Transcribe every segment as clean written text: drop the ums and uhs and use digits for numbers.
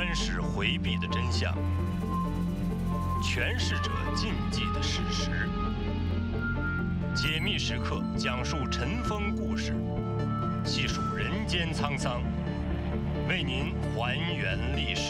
观世回避的真相，诠释者禁忌的事实。解密时刻讲述尘封故事，细数人间沧桑，为您还原历史。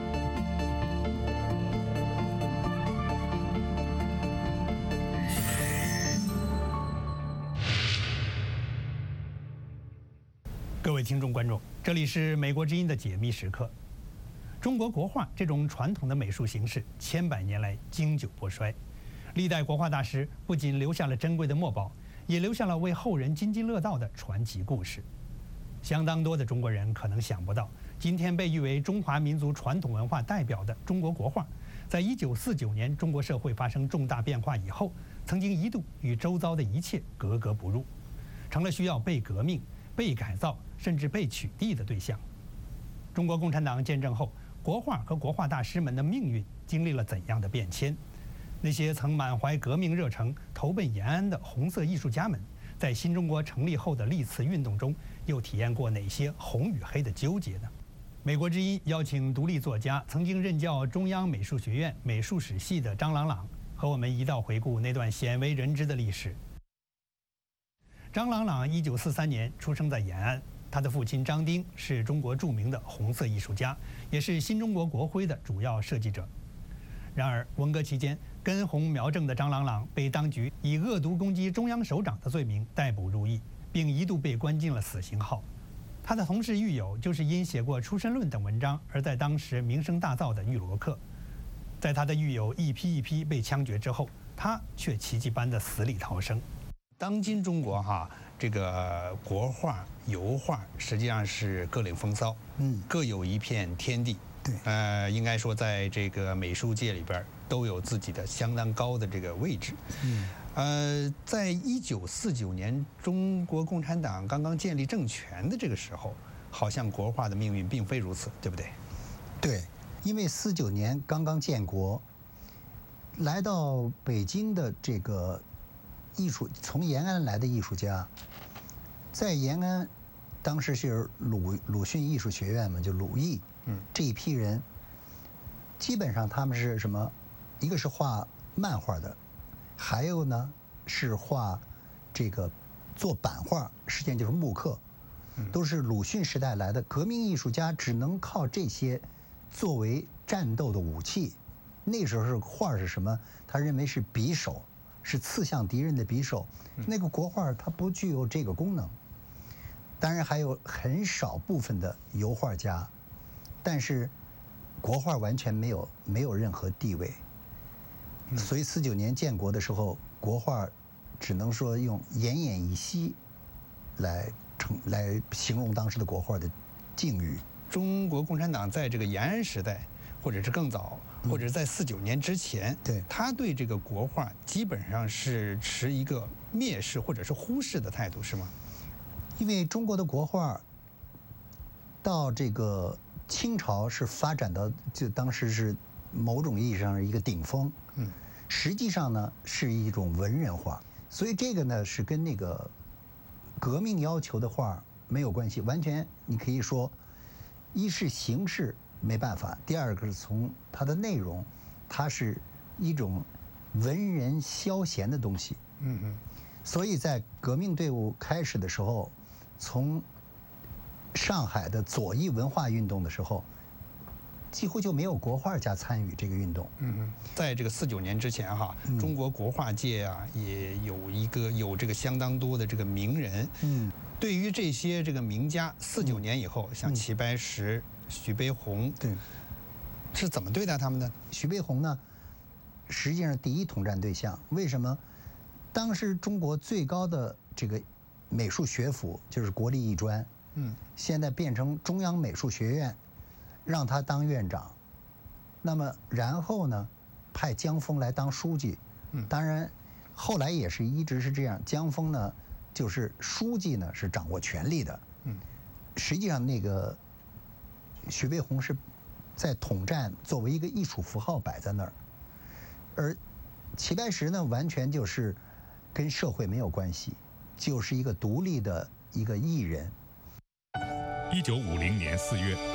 各位听众观众，这里是美国之音的解密时刻。中国国画这种传统的美术形式，千百年来经久不衰。历代国画大师不仅留下了珍贵的墨宝，也留下了为后人津津乐道的传奇故事。相当多的中国人可能想不到，今天被誉为中华民族传统文化代表的中国国画，在1949年中国社会发生重大变化以后，曾经一度与周遭的一切格格不入，成了需要被革命、被改造，甚至被取缔的对象。中国共产党建政后，国画和国画大师们的命运经历了怎样的变迁？那些曾满怀革命热诚、投奔延安的红色艺术家们，在新中国成立后的历次运动中，又体验过哪些红与黑的纠结呢？美国之音邀请独立作家、曾经任教中央美术学院美术史系的张朗朗，和我们一道回顾那段鲜为人知的历史。张朗朗1943年出生在延安，他的父亲张丁是中国著名的红色艺术家，也是新中国国徽的主要设计者。然而，文革期间根红苗正的张朗朗被当局以恶毒攻击中央首长的罪名逮捕入狱，并一度被关进了死刑号。他的同事狱友就是因写过《出身论》等文章而在当时名声大噪的玉罗克。在他的狱友一批一批被枪决之后，他却奇迹般的死里逃生。当今中国这个国画、油画实际上是各领风骚，各有一片天地。对，应该说在这个美术界里边都有自己的相当高的这个位置。在1949年中国共产党刚刚建立政权的这个时候，好像国画的命运并非如此，对不对？ 对，因为49年刚刚建国，来到北京的这个从延安来的艺术家，在延安，当时是鲁迅艺术学院嘛，就鲁艺，这一批人，基本上他们是什么？一个是画漫画的，还有呢是画这个做版画，实际上就是木刻，都是鲁迅时代来的革命艺术家，只能靠这些作为战斗的武器。那时候是画是什么？他认为是匕首。是刺向敌人的匕首，那个国画它不具有这个功能。当然还有很少部分的油画家，但是国画完全没有任何地位。所以49年建国的时候，国画只能说用奄奄一息来形容当时的国画的境遇。 中国共产党在这个延安时代，或者是更早，或者在49年之前，他对这个国画基本上是持一个蔑视或者是忽视的态度，是吗？ 因为中国的国画到这个清朝是发展到就当时是某种意义上是一个顶峰，实际上呢是一种文人画，所以这个呢是跟那个革命要求的画没有关系，完全你可以说，一是形式没办法，第二个是从它的内容，它是一种文人消闲的东西。所以在革命队伍开始的时候，从上海的左翼文化运动的时候，几乎就没有国画家参与这个运动。 在这个49年之前中国国画界也有这个相当多的这个名人。对于这些这个名家，49年以后，像齐白石、徐悲鸿，是怎么对待他们的？ 徐悲鸿呢，实际上第一统战对象。为什么？当时中国最高的这个美术学府就是国立艺专，现在变成中央美术学院，让他当院长。那么然后呢，派江峰来当书记。当然，后来也是一直是这样。江峰呢，就是书记呢是掌握权力的。实际上那个徐悲鸿是在统战作为一个艺术符号摆在那儿，而齐白石呢完全就是跟社会没有关系，就是一个独立的一个艺人。 1950年4月，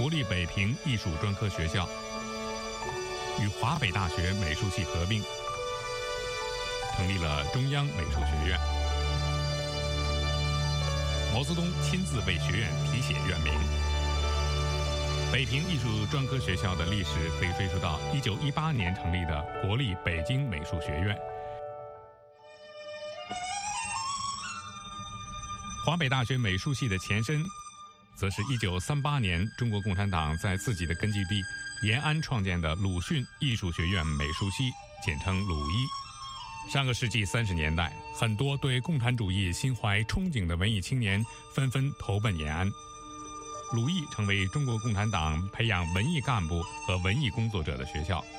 国立北平艺术专科学校与华北大学美术系合并，成立了中央美术学院。毛泽东亲自为学院题写院名。北平艺术专科学校的历史可以追溯到1918年成立的国立北京美术学院。华北大学美术系的前身，则是1938年中国共产党在自己的根据地延安创建的鲁迅艺术学院美术系，简称鲁艺。上个世纪30年代，很多对共产主义心怀憧憬的文艺青年纷纷投奔延安，鲁艺成为中国共产党培养文艺干部和文艺工作者的学校。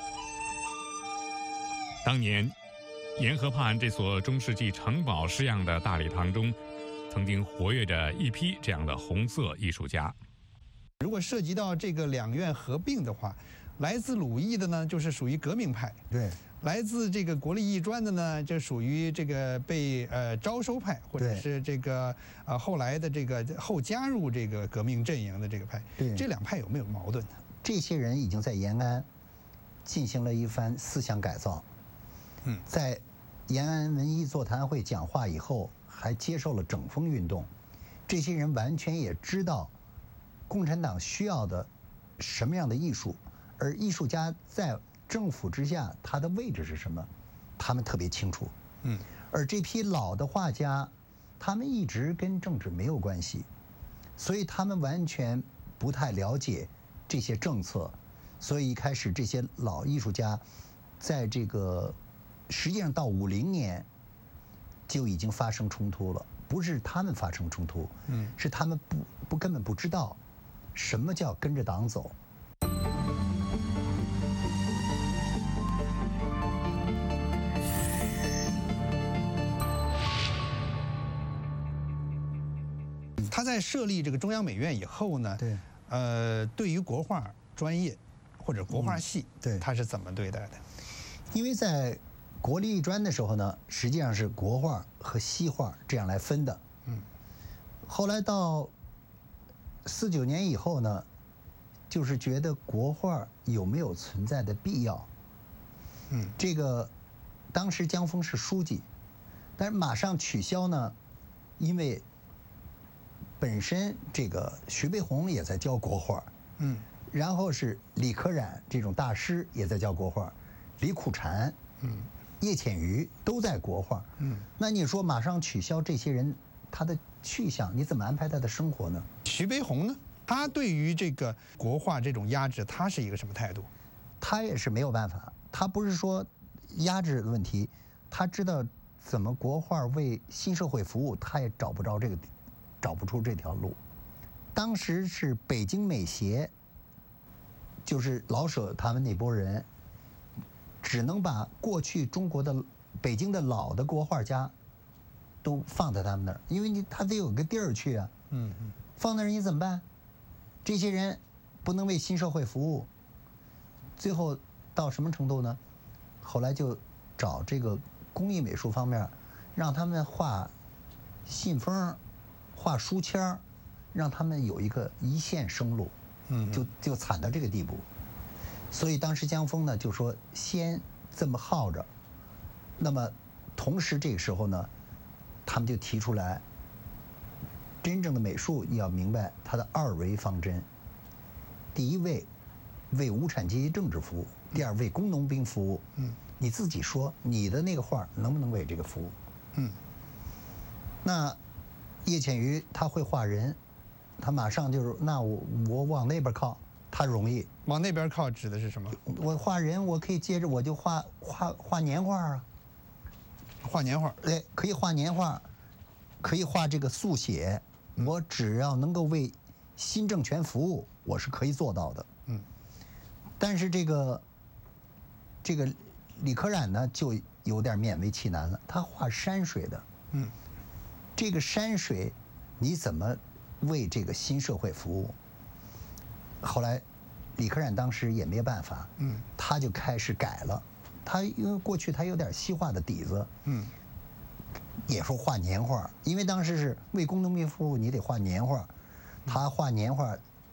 当年，沿河畔这所中世纪城堡式样的大礼堂中，曾经活跃着一批这样的红色艺术家。 如果涉及到这个两院合并的话，来自鲁艺的呢，就是属于革命派； 对， 来自这个国立艺专的呢，就属于这个被招收派，或者是这个后来的这个后加入这个革命阵营的这个派。 对， 这两派有没有矛盾呢？ 这些人已经在延安进行了一番思想改造。在延安文艺座谈会讲话以后，还接受了整风运动。这些人完全也知道共产党需要的什么样的艺术，而艺术家在政府之下他的位置是什么，他们特别清楚。而这批老的画家，他们一直跟政治没有关系，所以他们完全不太了解这些政策。所以一开始这些老艺术家，在这个实际上到50年就已经发生冲突了。不是他们发生冲突，是他们根本不知道什么叫跟着党走。 他在设立这个中央美院以后呢， 对， 对于国画专业或者国画系， 对， 他是怎么对待的？ 因为在国立艺专的时候呢，实际上是国画和西画这样来分的。后来到49年以后呢，就是觉得国画有没有存在的必要。这个当时江峰是书记，但是马上取消呢，因为本身这个徐悲鸿也在教国画，然后是李可染这种大师也在教国画，李苦禅，叶浅予都在国画。那你说马上取消这些人，他的去向你怎么安排他的生活呢？ 徐悲鸿呢，他对于这个国画这种压制，他是一个什么态度？ 他也是没有办法，他不是说压制的问题，他知道怎么国画为新社会服务，他也找不出这条路。当时是北京美协，就是老舍他们那波人，只能把过去中国的北京的老的国画家都放在他们那儿，因为他得有个地儿去啊。放那儿你怎么办？这些人不能为新社会服务，最后到什么程度呢？后来就找这个工艺美术方面，让他们画信封、画书签，让他们有一个一线生路。就惨到这个地步。所以当时江峰呢就说先这么耗着，那么同时这个时候呢，他们就提出来，真正的美术你要明白它的2维方针。第一位为无产阶级政治服务，第二为工农兵服务。你自己说你的那个画能不能为这个服务？那叶浅予他会画人，他马上就是那我往那边靠，他容易。 往那边靠指的是什么？ 我画人，我可以接着我就画年画啊。 画年画， 对，可以画年画，可以画这个速写。我只要能够为新政权服务，我是可以做到的。但是这个李可染呢，就有点勉为其难了。他画山水的，这个山水，你怎么为这个新社会服务？后来，李可染当时也没办法，他就开始改了。他因为过去他有点西画的底子，也说画年画，因为当时是为工农兵服务，你得画年画。他画年画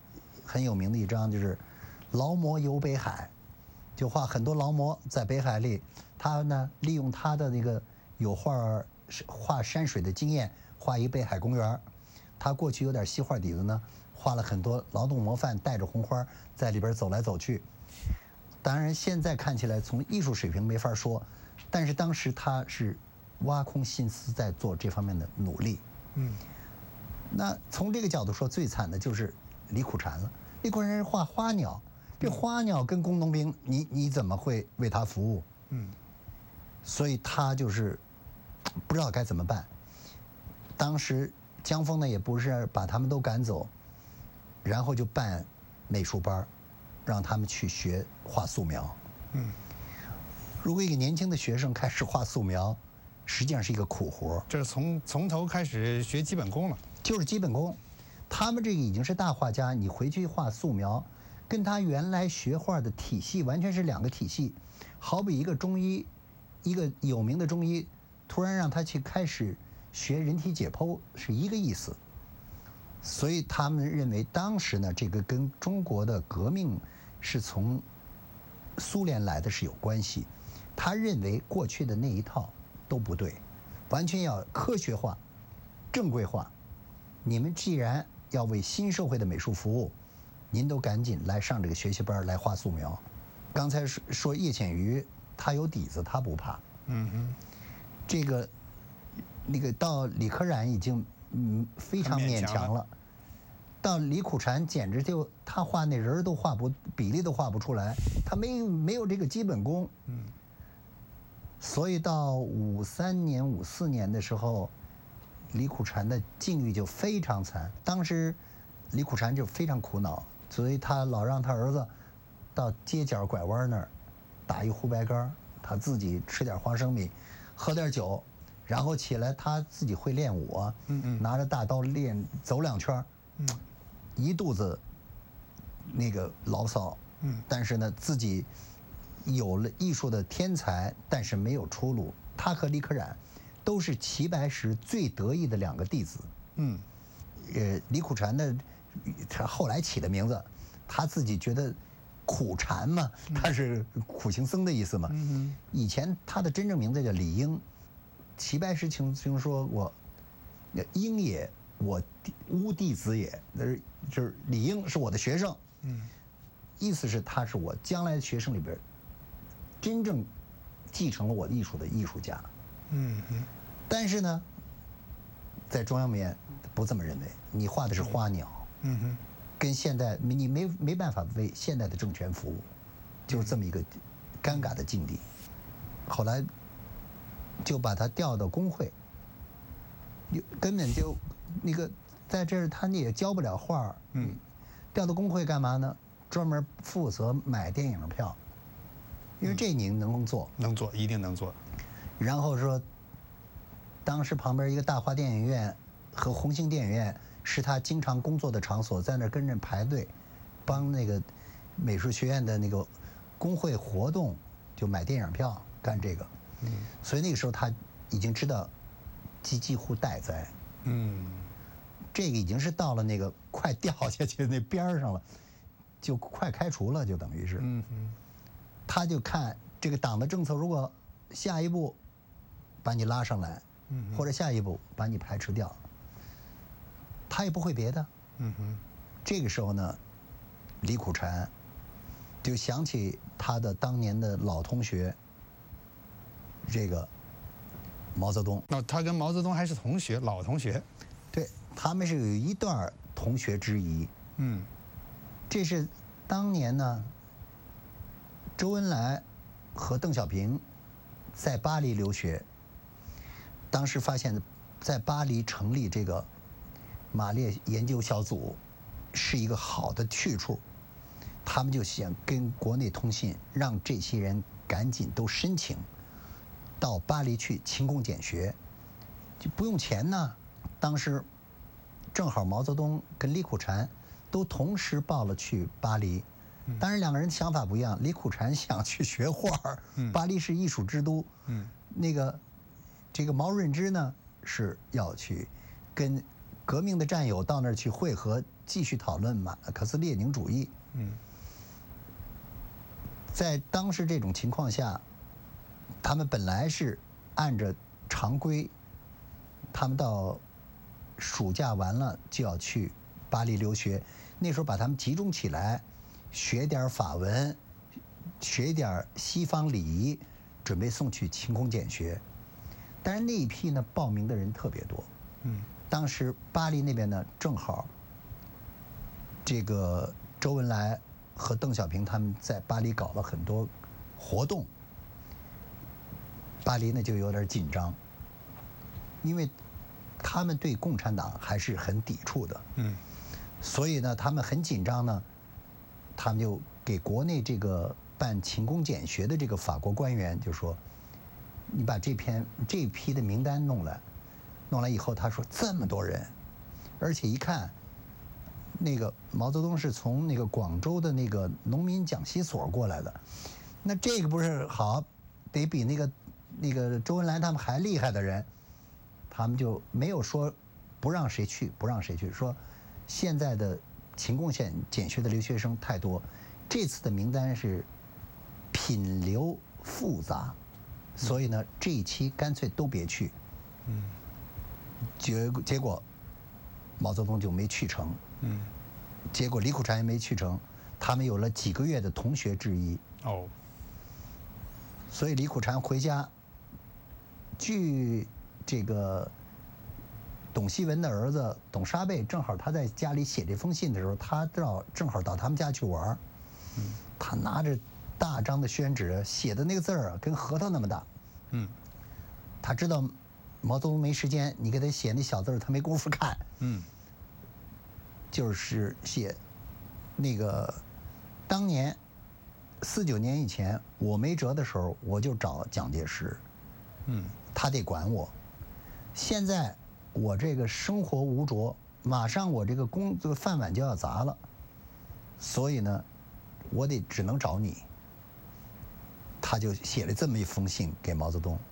很有名的一张就是劳模游北海，就画很多劳模在北海里，他呢利用他的那个有画山水的经验，画一北海公园。他过去有点西画底子呢，画了很多劳动模范带着红花在里边走来走去。当然现在看起来从艺术水平没法说，但是当时他是挖空心思在做这方面的努力。那从这个角度说，最惨的就是李苦禅了。李苦禅是画花鸟，这花鸟跟工农兵，你怎么会为他服务？所以他就是不知道该怎么办。当时江峰呢也不是把他们都赶走，然后就办美术班，让他们去学画素描。如果一个年轻的学生开始画素描，实际上是一个苦活， 这是从头开始学基本功了。 就是基本功。他们这个已经是大画家，你回去画素描，跟他原来学画的体系完全是两个体系。好比一个中医，一个有名的中医，突然让他去开始学人体解剖，是一个意思。所以他们认为当时呢，这个跟中国的革命是从苏联来的是有关系。他认为过去的那一套都不对，完全要科学化、正规化。你们既然要为新社会的美术服务，您都赶紧来上这个学习班来画素描。刚才说叶浅予，他有底子，他不怕。这个那个到李可染已经非常勉强了，到李苦禅简直就他画那人都画不比例都画不出来，他没有这个基本功。所以到53年、54年的时候，李苦禅的境遇就非常惨。当时李苦禅就非常苦恼，所以他老让他儿子到街角拐弯那儿打一壶白干，他自己吃点花生米，喝点酒，然后起来他自己会练武啊，拿着大刀走2圈，一肚子那个牢骚，但是呢自己有了艺术的天才，但是没有出路。他和李可染都是齐白石最得意的2个弟子。李苦禅的他后来起的名字，他自己觉得苦禅嘛，他是苦行僧的意思嘛。以前他的真正名字叫李应。齐白石曾说过，应也，我吾弟子也，就是李应是我的学生。意思是他是我将来的学生里边真正继承了我艺术的艺术家。但是呢，在中央美院不这么认为，你画的是花鸟，跟现代你没办法为现代的政权服务，就是这么一个尴尬的境地。后来就把他调到工会，根本就那个在这儿他也教不了画。调到工会干嘛呢？专门负责买电影票，因为这你能做， 能做，一定能做。 然后说，当时旁边一个大华电影院和红星电影院是他经常工作的场所，在那儿跟着排队，帮那个美术学院的那个工会活动，就买电影票干这个。所以那个时候他已经知道几乎待宰。这个已经是到了那个快掉下去那边上了，就快开除了，就等于是。他就看这个党的政策，如果下一步把你拉上来，或者下一步把你排斥掉，他也不会别的。这个时候呢，李苦禅就想起他的当年的老同学，这个毛泽东。 那他跟毛泽东还是同学，老同学。 对，他们是有一段同学之谊。这是当年呢，周恩来和邓小平在巴黎留学，当时发现，在巴黎成立这个马列研究小组是一个好的去处，他们就想跟国内通信，让这些人赶紧都申请到巴黎去勤工俭学，就不用钱呢。当时正好毛泽东跟李苦禅都同时报了去巴黎，当然2个人想法不一样。李苦禅想去学画，巴黎是艺术之都。这个毛润之呢是要去跟革命的战友到那儿去会合，继续讨论马克思列宁主义。在当时这种情况下，他们本来是按着常规，他们到暑假完了就要去巴黎留学。那时候把他们集中起来，学点法文，学点西方礼仪，准备送去勤工俭学。但是那一批呢，报名的人特别多。当时巴黎那边呢，正好这个周恩来和邓小平他们在巴黎搞了很多活动，巴黎呢就有点紧张，因为他们对共产党还是很抵触的。所以呢，他们很紧张呢，他们就给国内这个办勤工俭学的这个法国官员就说：“你把这批的名单弄来。”弄来以后，他说这么多人，而且一看，那个毛泽东是从那个广州的那个农民讲习所过来的，那这个不是好，得比那个周恩来他们还厉害的人，他们就没有说不让谁去，说现在的勤工俭学的留学生太多，这次的名单是品流复杂，所以呢，这一期干脆都别去。结果，毛泽东就没去成。结果李苦禅也没去成，他们有了几个月的同学质疑。所以李苦禅回家，据这个董希文的儿子董沙贝，正好他在家里写这封信的时候，他正好到他们家去玩。他拿着大张的宣纸，写的那个字儿跟核桃那么大。他知道毛泽东没时间，你给他写那小字儿，他没工夫看。就是写那个当年49年以前我没辙的时候，我就找蒋介石。他得管我。现在我这个生活无着，马上我这个饭碗就要砸了，所以呢，我只能找你。他就写了这么一封信给毛泽东。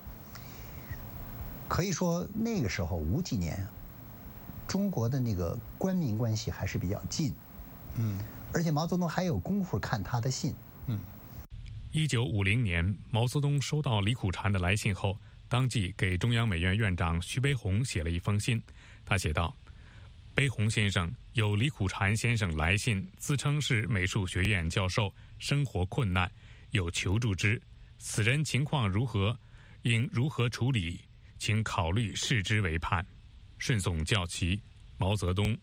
可以说那个时候50几年，中国的那个官民关系还是比较近。而且毛泽东还有功夫看他的信。 1950年，毛泽东收到李苦禅的来信后，当即给中央美院院长徐悲鸿写了一封信。他写道：“悲鸿先生，有李苦禅先生来信，自称是美术学院教授，生活困难，有求助之。此人情况如何？应如何处理？请考虑视之为盼。顺送教旗，毛泽东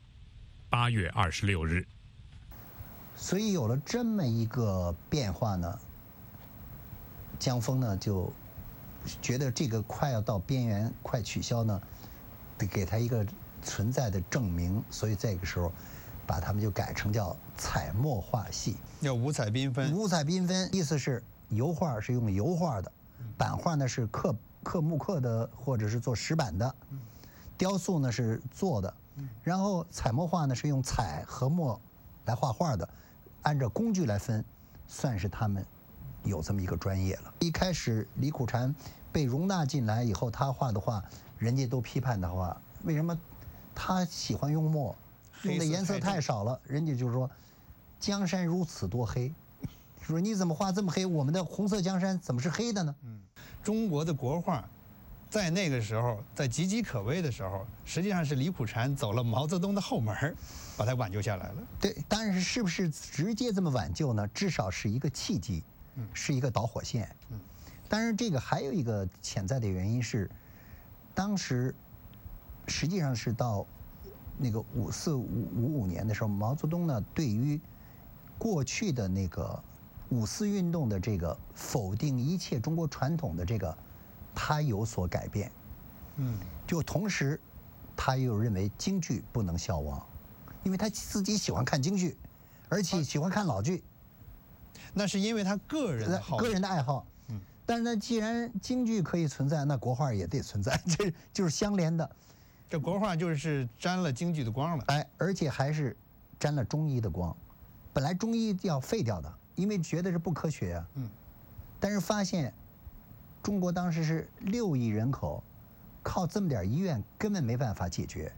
，8月26日。” 所以有了这么一个变化呢，江峰呢就觉得这个快要到边缘，快取消呢，得给他一个存在的证明。所以这个时候，把他们就改成叫彩墨画系， 要五彩缤纷。 五彩缤纷意思是油画是用油画的，版画呢是刻木刻的或者是做石板的，雕塑呢是做的，然后彩墨画呢是用彩和墨来画画的，按照工具来分，算是他们有这么一个专业了。一开始李苦禅被容纳进来以后，他画的画，人家都批判的话，为什么他喜欢用墨，用的颜色太少了？人家就说，江山如此多黑，说你怎么画这么黑？我们的红色江山怎么是黑的呢？ 中国的国画，在那个时候，在岌岌可危的时候，实际上是李苦禅走了毛泽东的后门，把它挽救下来了。 对，但是是不是直接这么挽救呢？至少是一个契机，是一个导火线。当然，这个还有一个潜在的原因是，当时实际上是到那个54、55年的时候，毛泽东呢对于过去的那个5·4运动的这个否定一切中国传统的这个，他有所改变。就同时，他又认为京剧不能消亡，因为他自己喜欢看京剧，而且喜欢看老剧。 那是因为他个人的爱好。但是呢，既然京剧可以存在，那国画也得存在，这就是相连的。 这国画就是沾了京剧的光了。 而且还是沾了中医的光。本来中医要废掉的，因为觉得是不科学啊。但是发现，中国当时是6亿人口，靠这么点医院根本没办法解决。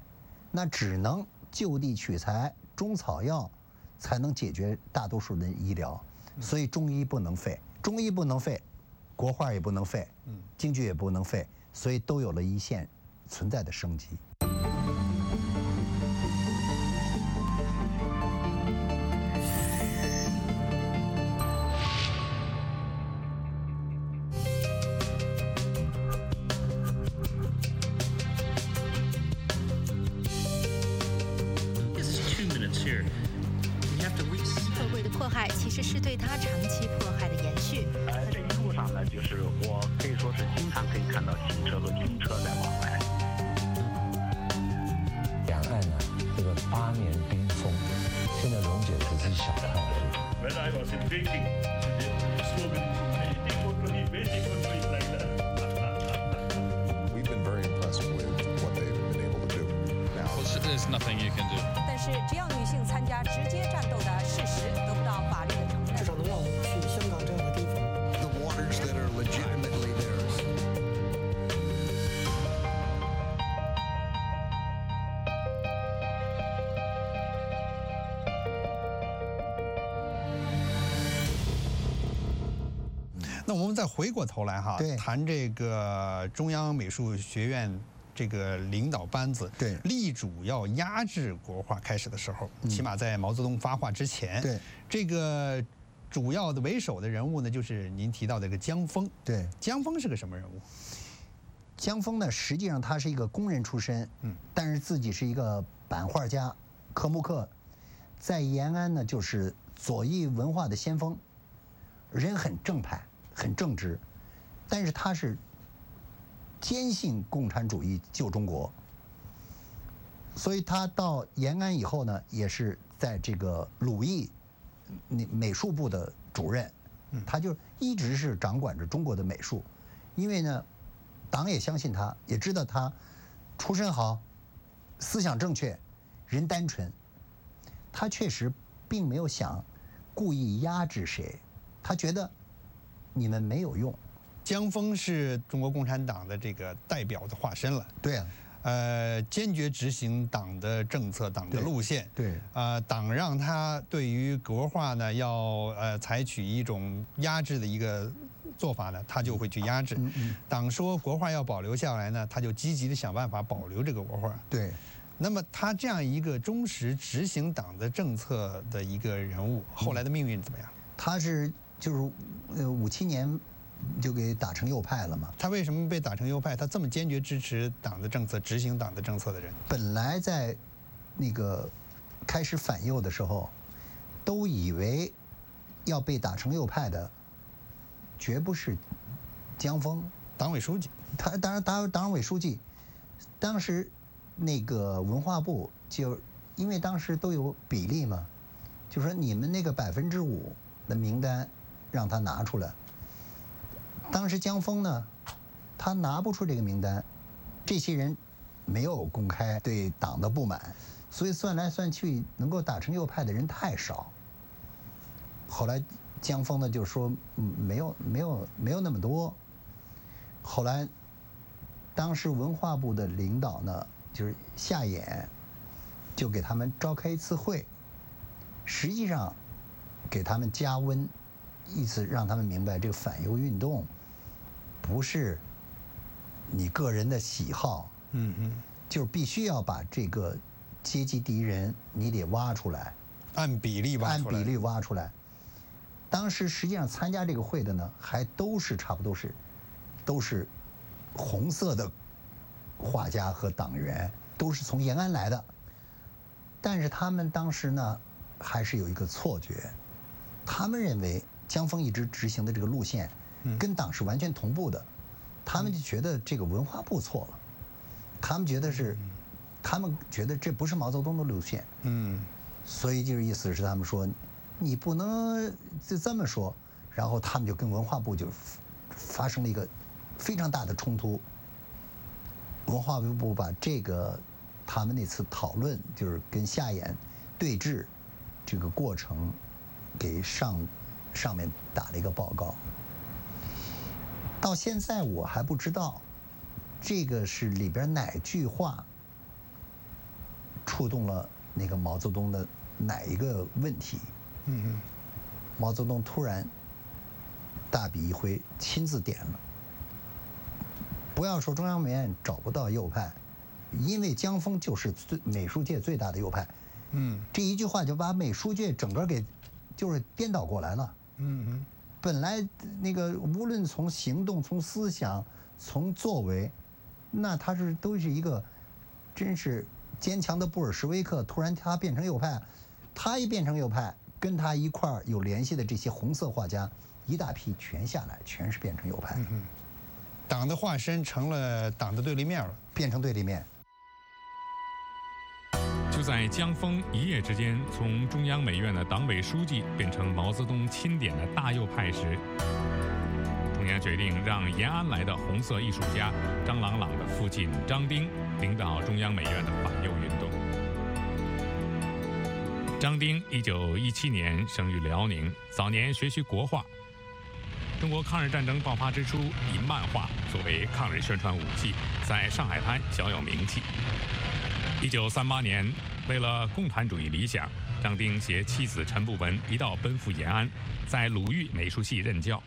那只能就地取材，中草药才能解决大多数的医疗，所以中医不能废，中医不能废，国画也不能废，京剧也不能废，所以都有了一线存在的生机。 社会的迫害其实是对他长期迫害的延续。 这一路上呢，就是我可以说是经常可以看到汽车和军车在往来。 两岸呢，这个8年冰封，现在溶解只是小看而已。 When I was invading, the slogan We've been very impressed with what they've been able to do. Now, there's nothing you can do. 但是只要女性参加直接战斗的事实得不到法律的承认， 至少能让我们去香港这样的地方。 the waters that are legitimately theirs. 那我们再回过头来哈，谈这个中央美术学院这个领导班子， 对， 力主要压制国画开始的时候，起码在毛泽东发话之前， 对， 这个主要的为首的人物呢，就是您提到的这个江峰。 对， 江峰是个什么人物？ 江峰呢，实际上他是一个工人出身，但是自己是一个版画家、刻木刻，在延安呢就是左翼文化的先锋，人很正派。很正直，但是他是坚信共产主义救中国，所以他到延安以后呢，也是在这个鲁艺美术部的主任，他就一直是掌管着中国的美术，因为呢，党也相信他，也知道他出身好，思想正确，人单纯，他确实并没有想故意压制谁，他觉得你们没有用。 江峰是中国共产党的这个代表的化身了。 对啊， 坚决执行党的政策、党的路线。 对， 党让他对于国画呢要采取一种压制的一个做法呢，他就会去压制。党说国画要保留下来呢，他就积极的想办法保留这个国画。 对。 那么他这样一个忠实执行党的政策的一个人物，后来的命运怎么样？ 他是就是57年就给打成右派了嘛。 他为什么被打成右派？他这么坚决支持党的政策、执行党的政策的人， 本来在那个开始反右的时候，都以为要被打成右派的，绝不是江峰， 党委书记。 他当然党委书记，当时那个文化部就因为当时都有比例嘛，就说你们那个5%的名单让他拿出来。当时江峰呢，他拿不出这个名单，这些人没有公开对党的不满，所以算来算去能够打成右派的人太少。后来江峰呢就说没有那么多。后来当时文化部的领导呢就是夏衍，就给他们召开一次会，实际上给他们加温，意思让他们明白这个反右运动不是你个人的喜好，就是必须要把这个阶级敌人你得挖出来， 按比例挖出来。当时实际上参加这个会的呢，还都是差不多都是红色的画家和党员，都是从延安来的。但是他们当时呢，还是有一个错觉，他们认为江峰一直执行的这个路线，跟党是完全同步的，他们就觉得这个文化部错了，他们觉得这不是毛泽东的路线，所以就是意思是他们说，你不能就这么说，然后他们就跟文化部就发生了一个非常大的冲突。文化部把这个他们那次讨论，就是跟夏衍对峙这个过程，给上面打了一个报告。到现在我还不知道这个是里边哪句话触动了那个毛泽东的哪一个问题？毛泽东突然大笔一挥，亲自点了。不要说中央美院找不到右派，因为江峰就是美术界最大的右派。这一句话就把美术界整个给就是颠倒过来了。本来那个无论从行动、从思想、从作为，那他都是一个真是坚强的布尔什维克。突然他变成右派，他一变成右派，跟他一块儿有联系的这些红色画家一大批全下来，全是变成右派。 党的化身成了党的对立面了， 变成对立面。 就在江峰一夜之间从中央美院的党委书记变成毛泽东钦点的大右派时，中央决定让延安来的红色艺术家张郎朗的父亲张丁领导中央美院的反右运动。张丁1917年生于辽宁，早年学习国画。中国抗日战争爆发之初，以漫画作为抗日宣传武器，在上海滩小有名气。1938年，为了共产主义理想，张丁携妻子陈步文一道奔赴延安，在鲁豫美术系任教。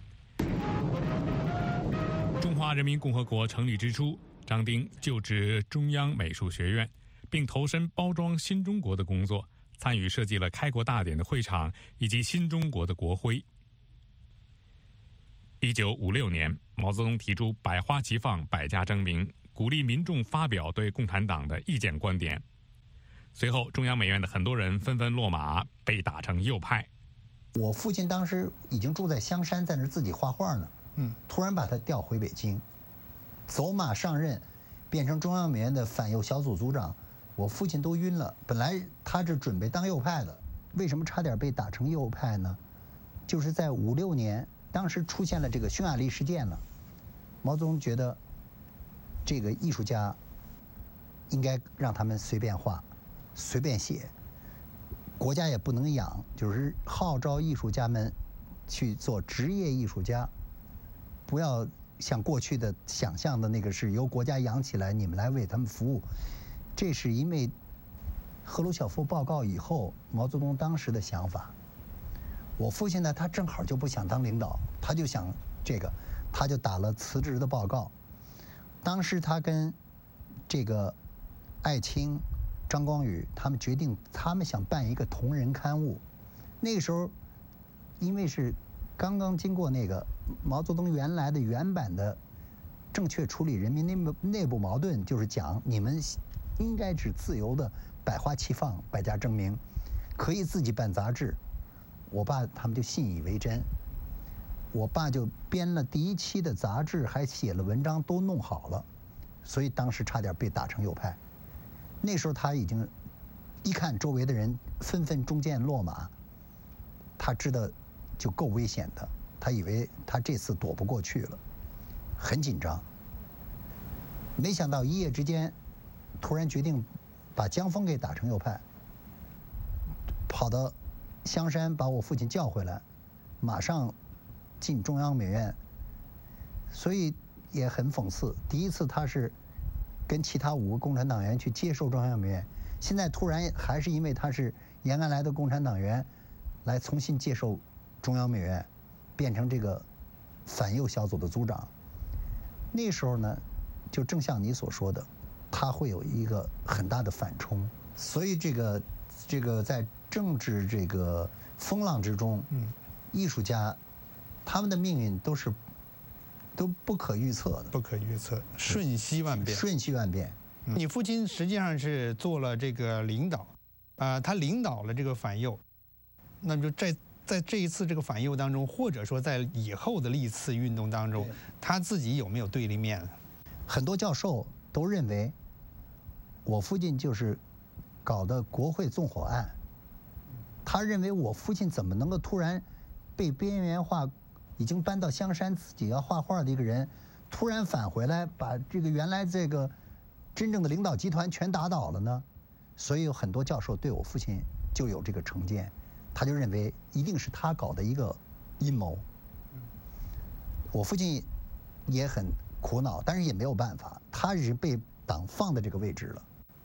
中华人民共和国成立之初，张丁就职中央美术学院，并投身包装新中国的工作，参与设计了开国大典的会场以及新中国的国徽。1956年，毛泽东提出百花齐放，百家争鸣，鼓励民众发表对共产党的意见观点。随后，中央美院的很多人纷纷落马，被打成右派。 我父亲当时已经住在香山，在那儿自己画画呢。突然把他调回北京，走马上任，变成中央美院的反右小组组长。我父亲都晕了。本来他是准备当右派的，为什么差点被打成右派呢？就是在56年。当时出现了这个匈牙利事件了，毛泽东觉得这个艺术家应该让他们随便画、随便写，国家也不能养，就是号召艺术家们去做职业艺术家，不要像过去的想象的那个是由国家养起来，你们来为他们服务。这是因为赫鲁晓夫报告以后，毛泽东当时的想法。我父亲呢，他正好就不想当领导，他就想这个，他就打了辞职的报告。当时他跟这个艾青、张光宇他们决定，他们想办一个同人刊物。那个时候，因为是刚刚经过那个毛泽东原来的原版的正确处理人民内部矛盾，就是讲你们应该是自由的，百花齐放，百家争鸣，可以自己办杂志。我爸他们就信以为真，我爸就编了第1期的杂志，还写了文章，都弄好了，所以当时差点被打成右派。那时候他已经一看周围的人纷纷中箭落马，他知道就够危险的，他以为他这次躲不过去了，很紧张。没想到一夜之间，突然决定把江峰给打成右派，跑到香山把我父亲叫回来，马上进中央美院。所以也很讽刺，第一次他是跟其他5个共产党员去接受中央美院，现在突然还是因为他是延安来的共产党员，来重新接受中央美院，变成这个反右小组的组长。那时候呢，就正像你所说的，他会有一个很大的反冲，所以这个在政治这个风浪之中，艺术家他们的命运都不可预测的， 不可预测，瞬息万变。 瞬息万变。 你父亲实际上是做了这个领导，他领导了这个反右，那么就在这一次这个反右当中，或者说在以后的历次运动当中，他自己有没有对立面？ 很多教授都认为，我父亲就是搞的国会纵火案。他认为我父亲怎么能够突然被边缘化，已经搬到香山自己要画画的一个人，突然返回来把这个原来这个真正的领导集团全打倒了呢？所以有很多教授对我父亲就有这个成见，他就认为一定是他搞的一个阴谋。我父亲也很苦恼，但是也没有办法，他是被党放在这个位置了。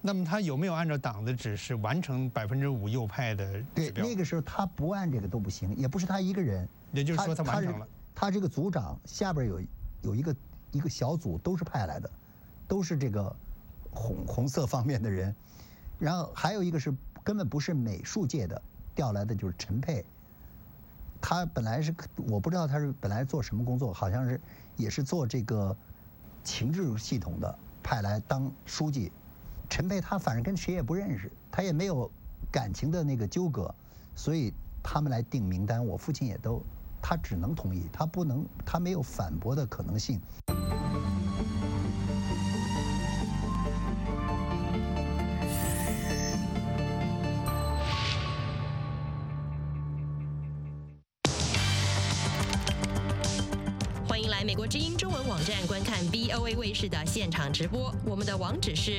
那么他有没有按照党的指示完成5%右派的指标？ 对，那个时候他不按这个都不行，也不是他一个人。 也就是说他完成了。 他这个组长下边有一个小组都是派来的，都是这个红色方面的人，然后还有一个是根本不是美术界的调来的，就是陈佩。他本来是我不知道他是本来做什么工作，好像是也是做这个情治系统的，派来当书记。陈佩他反正跟谁也不认识，他也没有感情的那个纠葛，所以他们来定名单，我父亲也都，他只能同意，他不能，他没有反驳的可能性。 欢迎来美国之音中文网站观看 VOA 卫视的现场直播，我们的网址是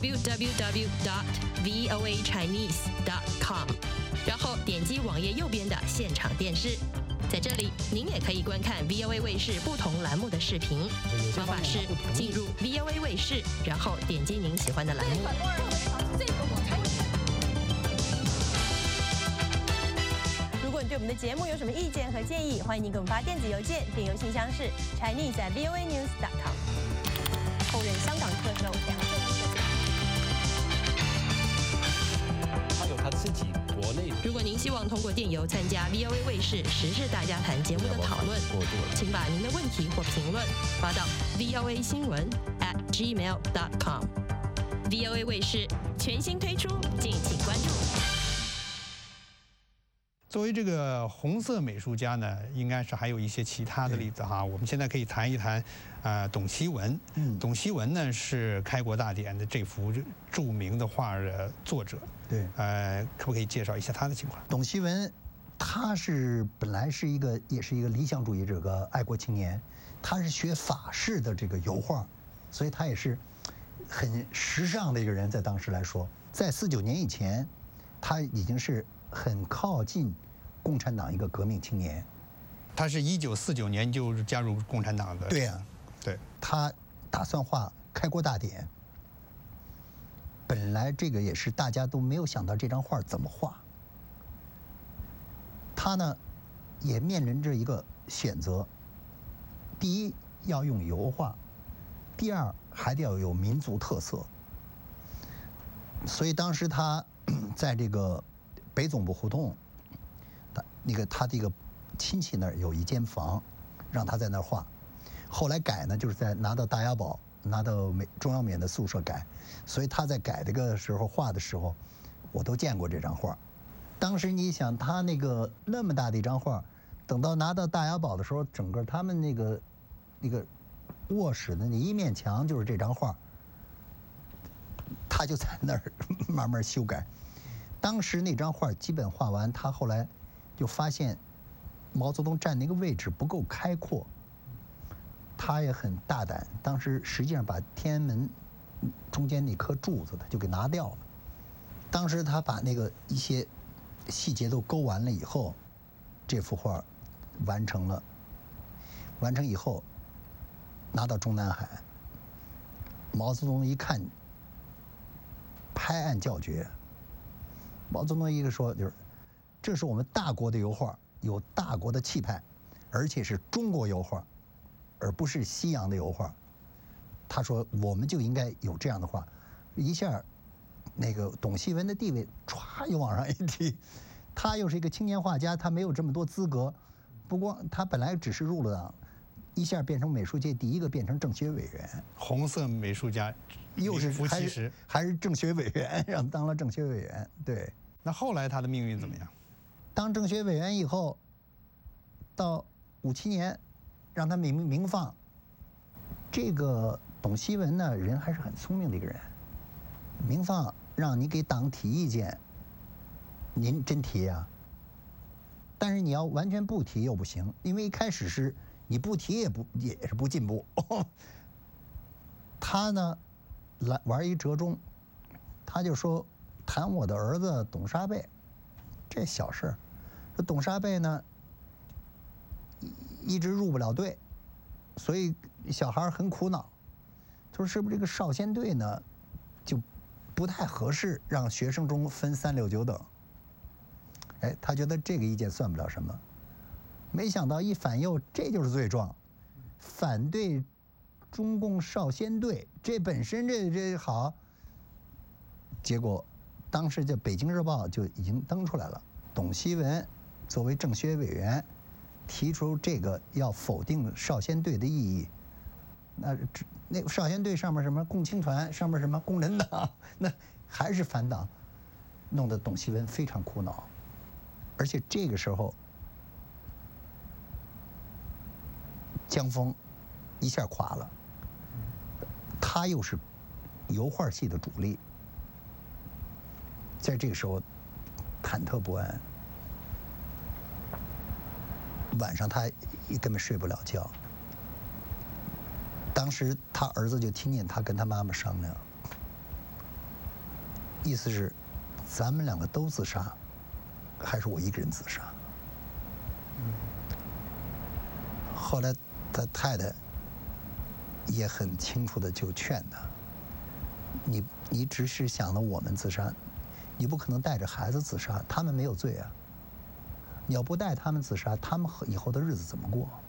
www.voachinese.com， 然后点击网页右边的现场电视，在这里您也可以观看 VOA 卫视不同栏目的视频。方法是进入 VOA 卫视，然后点击您喜欢的栏目。 如果你对我们的节目有什么意见和建议，欢迎您给我们发电子邮件，电邮信箱是 chinese@voanews.com。后任香港特首梁振英。 他有他自己国内。 如果您希望通过电邮参加 VOA 卫视时事大家谈节目的讨论，请把您的问题或评论发到 voasinwen@gmail.com。VOA 卫视全新推出，敬请关注。 作为这个红色美术家呢，应该是还有一些其他的例子哈。我们现在可以谈一谈，董希文。董希文呢是开国大典的这幅著名的画的作者。 对。 可不可以介绍一下他的情况？ 董希文，他是本来是也是一个理想主义者个爱国青年，他是学法式的这个油画，所以他也是很时尚的一个人，在当时来说，在49年以前，他已经是很靠近共产党一个革命青年。 他是1949年就加入共产党的。 对呀， 对。 他打算画开国大典，本来这个也是大家都没有想到这张画怎么画。他呢，也面临着一个选择：第一，要用油画；第二，还得要有民族特色。所以当时他在这个北总部胡同，他这个亲戚那儿有一间房，让他在那儿画。后来改呢，就是在拿到大押宝，拿到中央缅的宿舍改。所以他在改这个时候画的时候，我都见过这张画。当时你想，他那么大的一张画，等到拿到大押宝的时候，整个他们那个卧室的那一面墙就是这张画。他就在那儿慢慢修改。当时那张画基本画完，他后来就发现毛泽东站那个位置不够开阔，他也很大胆，当时实际上把天安门中间那颗柱子他就给拿掉了。当时他把那个一些细节都勾完了以后，这幅画完成了。完成以后拿到中南海，毛泽东一看，拍案叫绝。毛泽东一个说，就是这是我们大国的油画，有大国的气派，而且是中国油画，而不是西洋的油画。他说我们就应该有这样的画。一下那个董希文的地位歘又往上一提。他又是一个青年画家，他没有这么多资格，不光他本来只是入了党，一下变成美术界第一个变成政协委员。 红色美术家又是还是政协委员，让当了政协委员。对。 那后来他的命运怎么样？ 当政协委员以后，到57年，让他明放。这个董希文呢，人还是很聪明的一个人。明放让你给党提意见，您真提呀？但是你要完全不提又不行，因为一开始是你不提也是不进步。他呢，来玩一折中，他就说谈我的儿子董沙贝，这小事。这董沙贝呢，一直入不了队，所以小孩很苦恼。他说是不是这个少先队呢，就不太合适让学生中分3、6、9等。哎，他觉得这个意见算不了什么，没想到一反右，这就是罪状，反对中共少先队，这本身这好。结果，当时就《北京日报》就已经登出来了，董希文作为政协委员，提出这个要否定少先队的意义。那个少先队上面什么共青团，上面什么共产党，那还是反党，弄得董希文非常苦恼。而且这个时候，江峰一下垮了，他又是油画系的主力，在这个时候忐忑不安，晚上他也根本睡不了觉。当时他儿子就听见他跟他妈妈商量，意思是咱们2个都自杀，还是我一个人自杀？后来他太太也很清楚的就劝他，你只是想了我们自杀，你不可能带着孩子自杀，他们没有罪啊。你要不带他们自杀，他们以后的日子怎么过？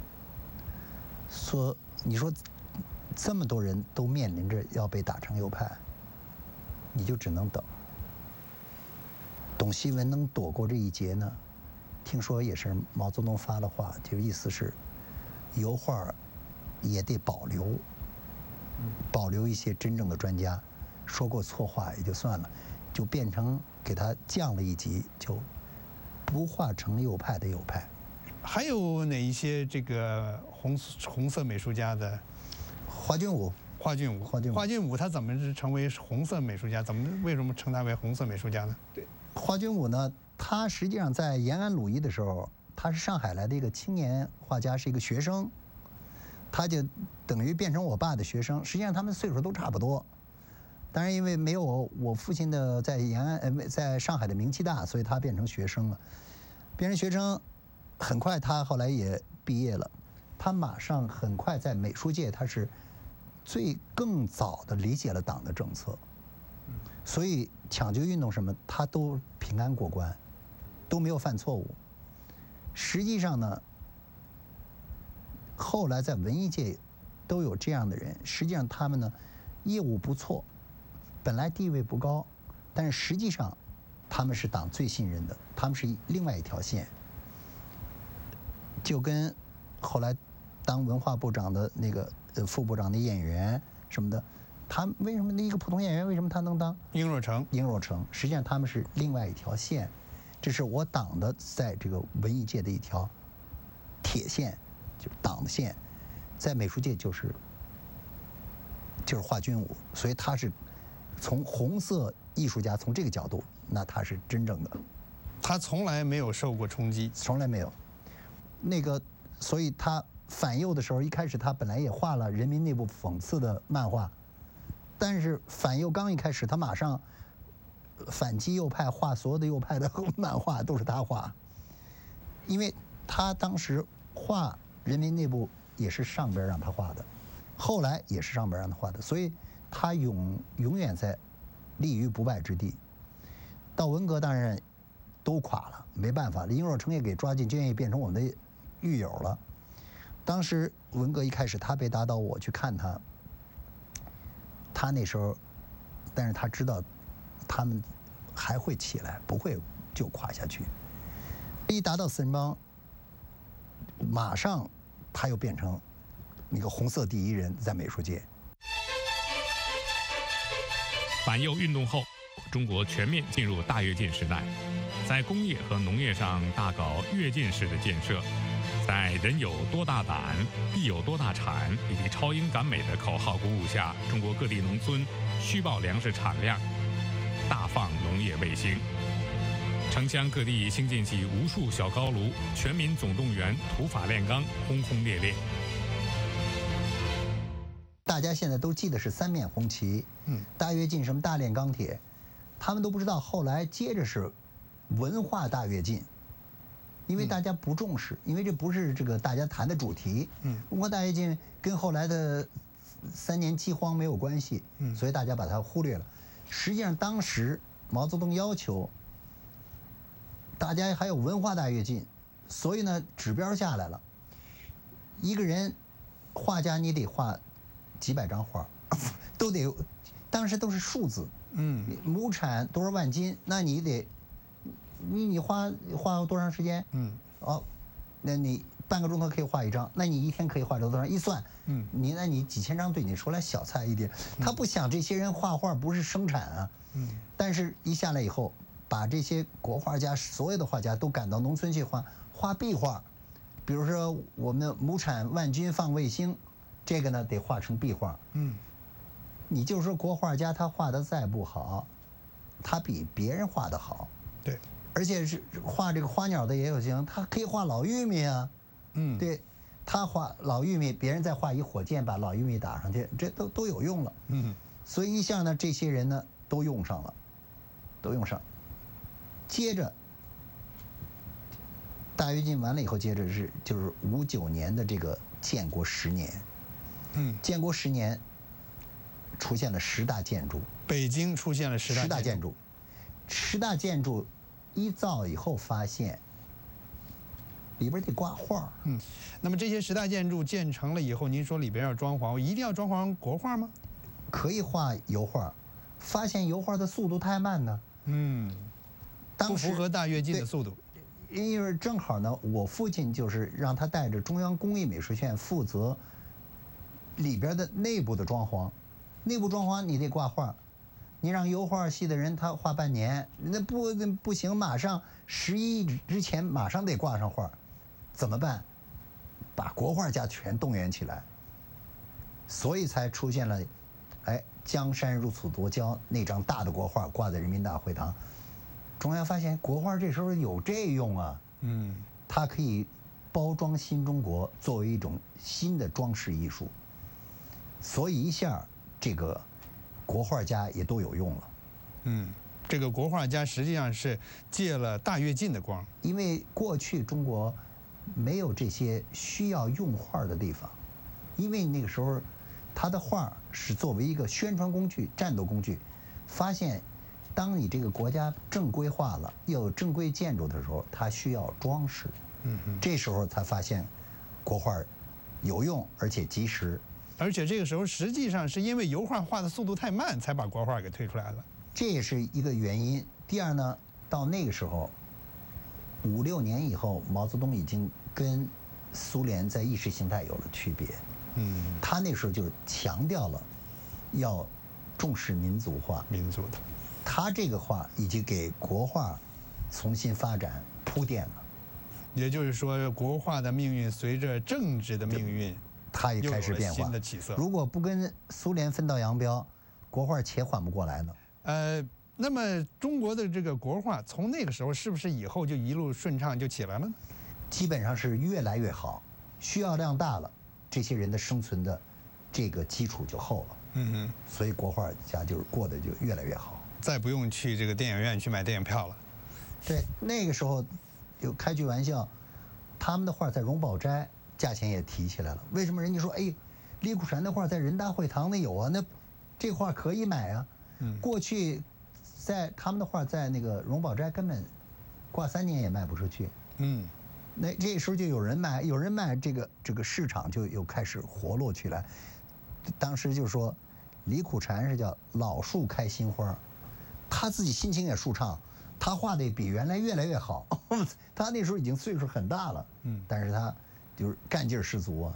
你说这么多人都面临着要被打成右派，你就只能等。董希文能躲过这一劫呢，听说也是毛泽东发的话，就意思是油画也得保留一些真正的专家，说过错话也就算了，就变成给他降了一级，就不画成右派的右派。 还有哪一些这个红色美术家的？ 华君武他怎么是成为红色美术家？为什么称他为红色美术家呢？ 对，华君武呢，他实际上在延安鲁艺的时候，他是上海来的一个青年画家，是一个学生，他就等于变成我爸的学生。实际上他们岁数都差不多，当然因为没有我父亲的在上海的名气大，所以他变成学生了。变成学生，很快他后来也毕业了。他马上很快在美术界，他是更早的理解了党的政策，所以抢救运动什么他都平安过关，都没有犯错误。实际上呢，后来在文艺界都有这样的人，实际上他们呢业务不错，本来地位不高，但是实际上他们是党最信任的，他们是另外一条线。就跟后来当文化部长的那个副部长的演员什么的，他为什么那一个普通演员为什么他能当？ 殷若成， 实际上他们是另外一条线，这是我党的在这个文艺界的一条铁线，就是党的线，在美术界就是华君武，所以他是从红色艺术家从这个角度，那他是真正的。 他从来没有受过冲击， 从来没有。所以他反右的时候，一开始他本来也画了人民内部讽刺的漫画，但是反右刚一开始，他马上反击右派，画所有的右派的漫画都是他画，因为他当时画人民内部也是上边让他画的，后来也是上边让他画的，所以他永远在立于不败之地。到文革当然都垮了，没办法，殷若成也给抓进监狱，变成我们的狱友了。当时文革一开始，他被打倒，我去看他，他那时候，但是他知道他们还会起来，不会就垮下去。一打倒四人帮，马上他又变成那个红色第一人，在美术界。 反右运动后，中国全面进入大跃进时代，在工业和农业上大搞跃进式的建设，在人有多大胆，地有多大产以及超英赶美的口号鼓舞下，中国各地农村虚报粮食产量，大放农业卫星，城乡各地兴建起无数小高炉，全民总动员，土法炼钢，轰轰烈烈。 大家现在都记得是三面红旗，大跃进什么大炼钢铁，他们都不知道后来接着是文化大跃进，因为大家不重视，因为这不是这个大家谈的主题。文化大跃进跟后来的3年饥荒没有关系，所以大家把它忽略了。 实际上当时毛泽东要求大家还有文化大跃进，所以呢指标下来了，一个人画家你得画几百张画，都得，当时都是数字，亩产多少万斤，那你得，你画多长时间？那你半个钟头可以画一张，那你一天可以画多少张？一算，那你几千张对你说来小菜一碟。他不想这些人画画不是生产啊，但是一下来以后，把这些国画家所有的画家都赶到农村去画壁画，比如说我们亩产万斤放卫星，这个呢得画成壁画。你就说国画家他画的再不好，他比别人画的好。 对。 而且是画这个花鸟的也有型，他可以画老玉米啊，对，他画老玉米，别人再画一火箭把老玉米打上去，这都有用了，所以一下呢，这些人呢都用上了，接着大跃进完了以后，接着就是59年的这个建国10年，建国10年出现了10大建筑， 北京出现了10大建筑 ，10大建筑。一造以后发现，里边得挂画。 那么这些10大建筑建成了以后，您说里边要装潢，一定要装潢国画吗？ 可以画油画，发现油画的速度太慢呢。 不符合大跃进的速度。 因为正好呢，我父亲就是让他带着中央工艺美术学院负责里边的内部的装潢，内部装潢你得挂画。你让油画系的人他画半年，那不行，马上11之前马上得挂上画，怎么办？把国画家全动员起来，所以才出现了，江山如此多娇那张大的国画挂在人民大会堂。中央发现国画这时候有这用啊，它可以包装新中国，作为一种新的装饰艺术，所以一下这个。国画家也都有用了， 这个国画家实际上是借了大跃进的光， 因为过去中国没有这些需要用画的地方，因为那个时候他的画是作为一个宣传工具、战斗工具。发现，当你这个国家正规化了，又有正规建筑的时候，它需要装饰，这时候才发现国画有用而且及时。 而且这个时候实际上是因为油画画的速度太慢，才把国画给推出来了， 这也是一个原因。第二呢，到那个时候，5、6年以后，毛泽东已经跟苏联在意识形态有了区别。他那时候就强调了要重视民族化， 的。 他这个话已经给国画重新发展铺垫了。 也就是说，国画的命运随着政治的命运。 它也开始变化， 新的起色。 如果不跟苏联分道扬镳，国画且缓不过来呢。 那么中国的这个国画从那个时候是不是以后就一路顺畅就起来了呢？ 基本上是越来越好，需要量大了，这些人的生存的这个基础就厚了。所以国画家就是过得就越来越好， 再不用去这个电影院去买电影票了。 对，那个时候就开句玩笑，他们的画在荣宝斋。价钱也提起来了，为什么人家说李苦禅的画在人大会堂那有啊？那这画可以买啊。过去在他们的画在那个荣宝斋根本挂3年也卖不出去。那这时候就有人卖，这个市场就又开始活络起来。当时就说李苦禅是叫老树开新花，他自己心情也舒畅，他画的比原来越来越好。他那时候已经岁数很大了，但是他。就是干劲十足啊！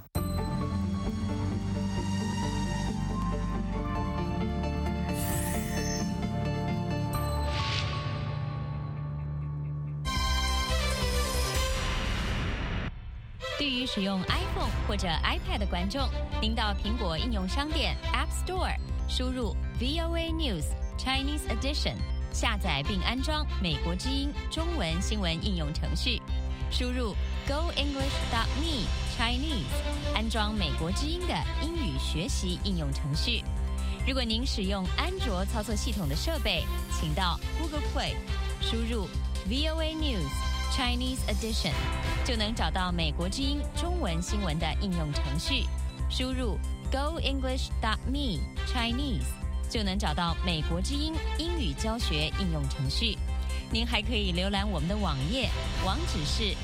对于使用 iPhone 或者 iPad 的观众，您到苹果应用商店 App Store 输入 VOA News Chinese Edition， 下载并安装美国之音中文新闻应用程序。输入 goenglish.me Chinese， 安装美国之音的英语学习应用程序。如果您使用安卓操作系统的设备，请到 Google Play 输入 VOA News Chinese Edition， 就能找到美国之音中文新闻的应用程序。输入 goenglish.me Chinese， 就能找到美国之音英语教学应用程序。您还可以浏览我们的网页，网址是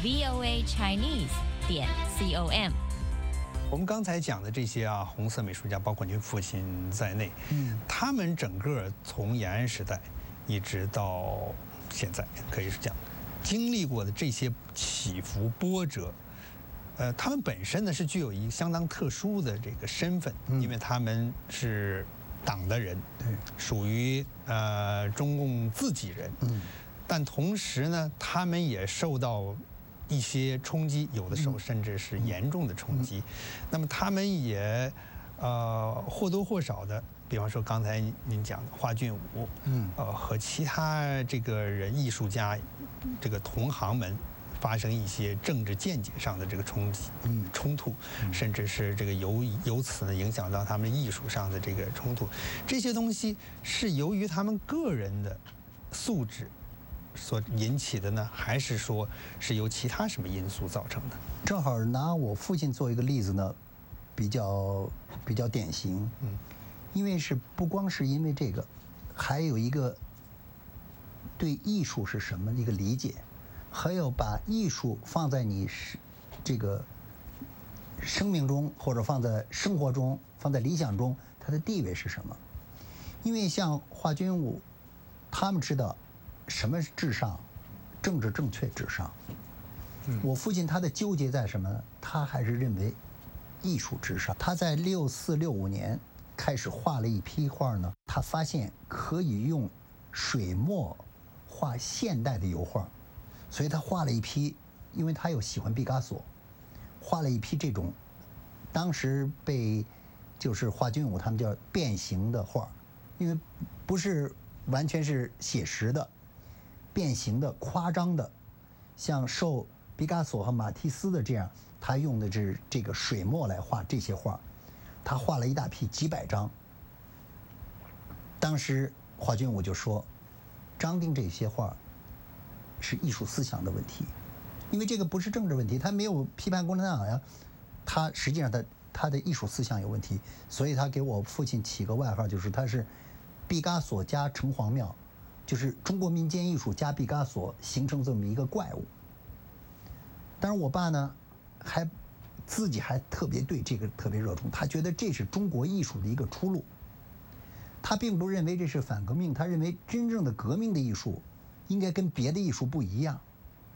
voachinese.com。 我们刚才讲的这些啊，红色美术家，包括您父亲在内，他们整个从延安时代一直到现在，可以是讲经历过的这些起伏波折，他们本身呢是具有一个相当特殊的这个身份，因为他们是党的人，属于中共自己人，但同时呢，他们也受到一些冲击，有的时候甚至是严重的冲击。那么他们也或多或少的，比方说刚才您讲的华俊武，和其他这个人艺术家这个同行们发生一些政治见解上的这个冲突，甚至是这个由此呢影响到他们艺术上的这个冲突。这些东西是由于他们个人的素质所引起的呢，还是说是由其他什么因素造成的？ 正好拿我父亲做一个例子呢，比较典型。因为是不光是因为这个，还有一个对艺术是什么一个理解，还有把艺术放在你这个生命中，或者放在生活中，放在理想中，它的地位是什么？因为像华君武，他们知道什么是至上，政治正确至上。我父亲他的纠结在什么呢？他还是认为艺术至上。他在64、65年开始画了一批画呢，他发现可以用水墨画现代的油画，所以他画了一批，因为他又喜欢毕加索，画了一批这种当时被就是华君武他们叫变形的画，因为不是完全是写实的，变形的、夸张的，像受毕加索和马蒂斯的这样，他用的是这个水墨来画这些画，他画了一大批几百张。当时华君武就说，张丁这些画是艺术思想的问题，因为这个不是政治问题，他没有批判共产党呀，他实际上他的艺术思想有问题，所以他给我父亲起个外号，就是他是毕加索加城隍庙，就是中国民间艺术加毕加索形成这么一个怪物。但是我爸呢，自己还特别对这个特别热衷，他觉得这是中国艺术的一个出路。他并不认为这是反革命，他认为真正的革命的艺术应该跟别的艺术不一样。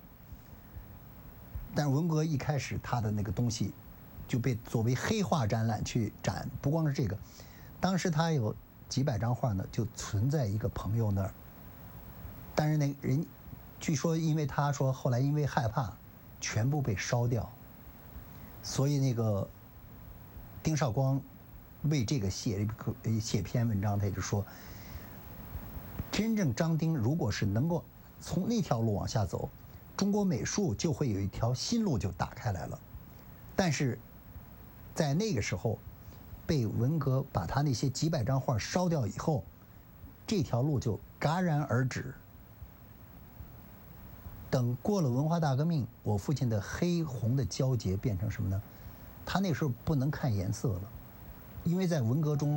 但是文革一开始，他的那个东西就被作为黑画展览去展，不光是这个，当时他有几百张画呢，就存在一个朋友那儿。但是那个人据说因为他说后来因为害怕，全部被烧掉。所以那个丁绍光为这个写篇文章，他就说，真正张丁如果是能够从那条路往下走，中国美术就会有一条新路就打开来了。但是在那个时候，被文革把他那些几百张画烧掉以后，这条路就戛然而止。等过了文化大革命，我父亲的黑红的交结变成什么呢？他那时候不能看颜色了，因为在文革中，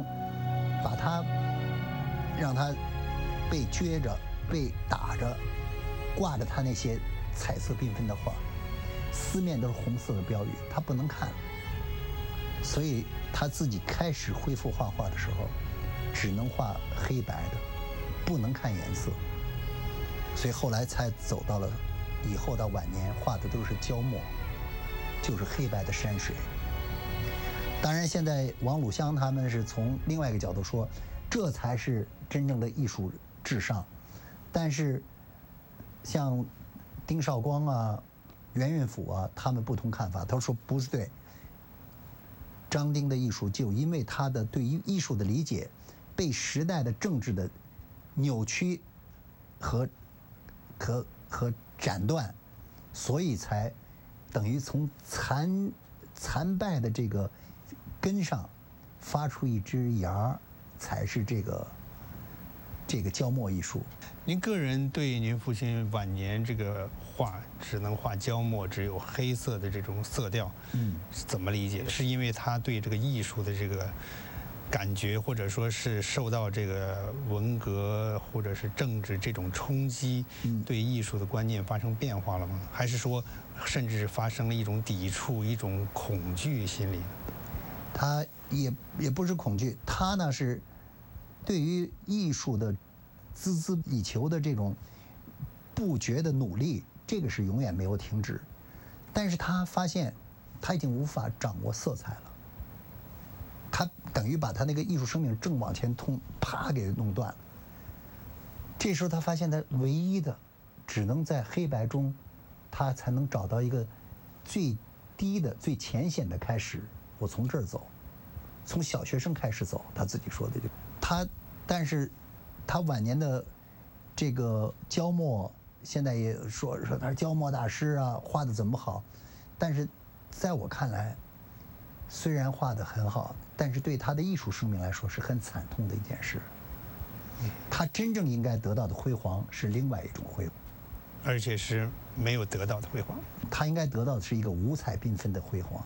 让他被撅着、被打着，挂着他那些彩色缤纷的画，四面都是红色的标语，他不能看。所以他自己开始恢复画画的时候，只能画黑白的，不能看颜色。所以后来才走到了以后到晚年画的都是焦墨，就是黑白的山水。当然现在王鲁湘他们是从另外一个角度说，这才是真正的艺术至上。但是像丁绍光啊、袁运甫啊，他们不同看法，他说不是对。张丁的艺术就因为他的对于艺术的理解被时代的政治的扭曲和斩断，所以才等于从残败的这个根上发出一枝芽，才是这个焦墨艺术。 您个人对您父亲晚年这个画只能画焦墨，只有黑色的这种色调，是怎么理解的？是因为他对这个艺术的这个感觉，或者说是受到这个文革或者是政治这种冲击，对艺术的观念发生变化了吗？还是说，甚至发生了一种抵触、一种恐惧心理？ 他也不是恐惧，他呢是对于艺术的孜孜以求的这种不绝的努力，这个是永远没有停止。但是他发现他已经无法掌握色彩了，他等于把他那个艺术生命正往前通，啪给弄断了。这时候他发现他唯一的只能在黑白中，他才能找到一个最低的、最浅显的开始。我从这儿走，从小学生开始走，他自己说的就但是他晚年的这个焦墨，现在也说他是焦墨大师啊，画的怎么好？但是在我看来，虽然画得很好，但是对他的艺术生命来说是很惨痛的一件事。他真正应该得到的辉煌是另外一种辉煌， 而且是没有得到的辉煌。 他应该得到的是一个五彩缤纷的辉煌。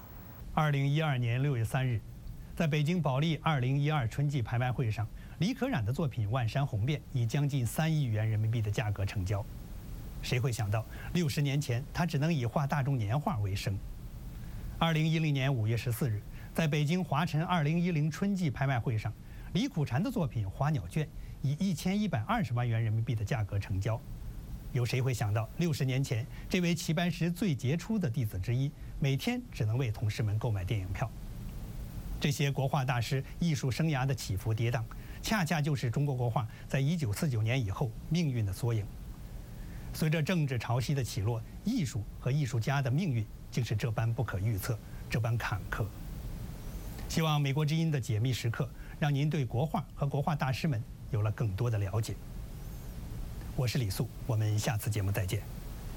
2012年6月3日，在北京保利2012春季拍卖会上，李可染的作品《万山红遍》以将近3亿元人民币的价格成交。谁会想到，60年前他只能以画大众年画为生。2010年5月14日，在北京华晨2010春季拍卖会上，李苦禅的作品《花鸟卷》以1120万元人民币的价格成交。有谁会想到，60年前，这位齐白石最杰出的弟子之一，每天只能为同事们购买电影票？这些国画大师艺术生涯的起伏跌宕，恰恰就是中国国画在1949年以后命运的缩影。随着政治潮汐的起落，艺术和艺术家的命运竟是这般不可预测，这般坎坷。希望美国之音的解密时刻，让您对国画和国画大师们有了更多的了解。我是李素，我们下次节目再见。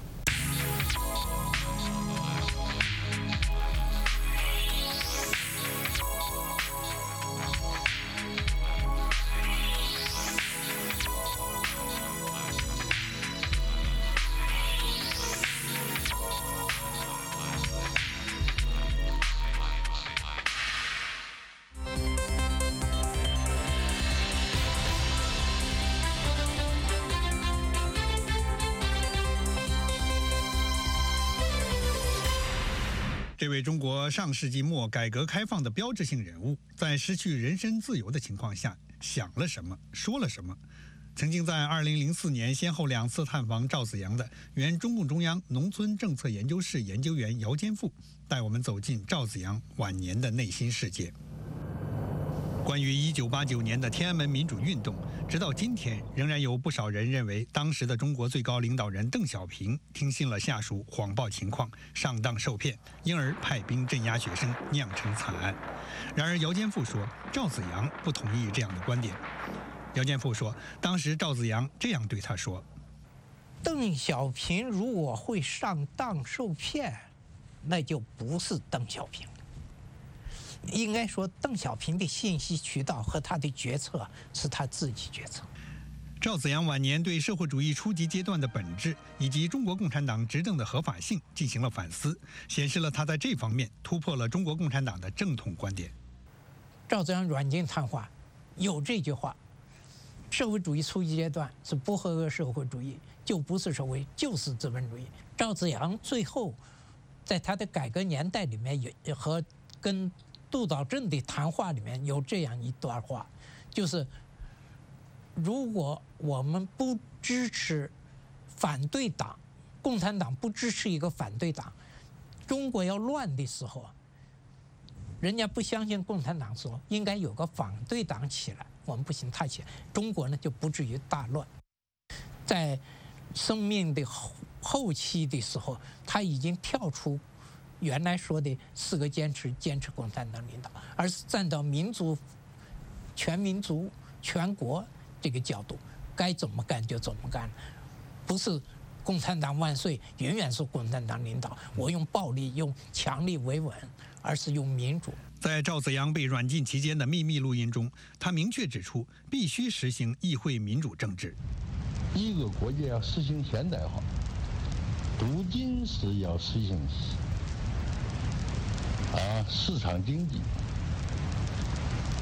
这位中国上世纪末改革开放的标志性人物，在失去人身自由的情况下，想了什么，说了什么？曾经在2004年先后2次探访赵紫阳的原中共中央农村政策研究室研究员姚坚富，带我们走进赵紫阳晚年的内心世界。关于1989年的天安门民主运动，直到今天，仍然有不少人认为当时的中国最高领导人邓小平听信了下属谎报情况，上当受骗，因而派兵镇压学生，酿成惨案。然而姚坚富说，赵紫阳不同意这样的观点。姚坚富说，当时赵紫阳这样对他说： 邓小平如果会上当受骗，那就不是邓小平。应该说，邓小平的信息渠道和他的决策是他自己决策。 赵紫阳晚年对社会主义初级阶段的本质以及中国共产党执政的合法性进行了反思，显示了他在这方面突破了中国共产党的正统观点。 赵紫阳软禁谈话有这句话：社会主义初级阶段是不合格社会主义，就不是社会，就是资本主义。赵紫阳最后在他的改革年代里面也和跟杜导正的谈话里面有这样一段话，就是如果我们不支持反对党，共产党不支持一个反对党，中国要乱的时候，人家不相信共产党说应该有个反对党起来，我们不行，他起来，中国呢就不至于大乱。在生命的后期的时候，他已经跳出原来说的4个坚持共产党领导，而是站到民族、全民族、全国这个角度，该怎么干就怎么干，不是共产党万岁，永远是共产党领导，我用暴力、用强力维稳，而是用民主。 在赵紫阳被软禁期间的秘密录音中，他明确指出，必须实行议会民主政治。 一个国家要实行现代化，不仅是要实行市场经济，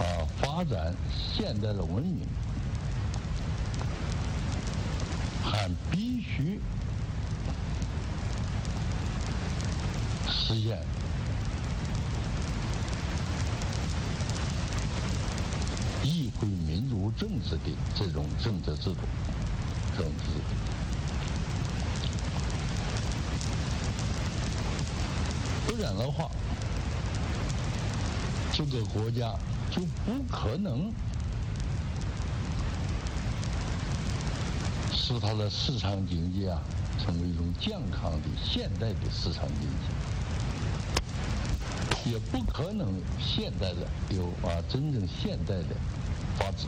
发展现代的文明，还必须实现议会民主政治的这种政治制度。不然的话，这个国家就不可能使它的市场经济成为一种健康的现代的市场经济，也不可能现代的有真正现代的法治，